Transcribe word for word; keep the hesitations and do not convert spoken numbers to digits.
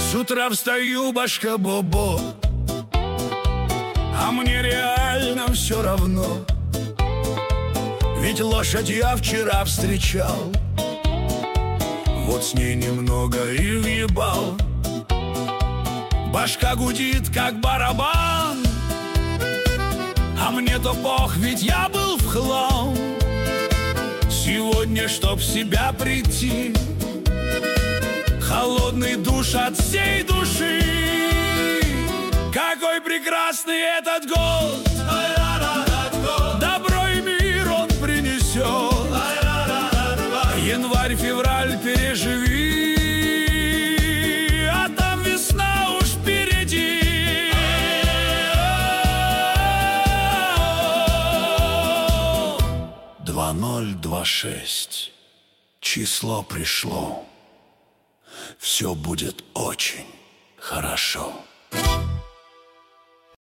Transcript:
С утра встаю, башка бобо, а мне реально все равно. Ведь лошадь я вчера встречал, вот с ней немного и въебал. Башка гудит, как барабан, а мне-то пох, ведь я был в хлам. Сегодня, чтоб в себя прийти, холодный душ от всей души. Какой прекрасный этот год! Добро и мир он принесет. Январь, февраль переживи, а там весна уж впереди. Два ноль два шесть. Число пришло. Все будет очень хорошо.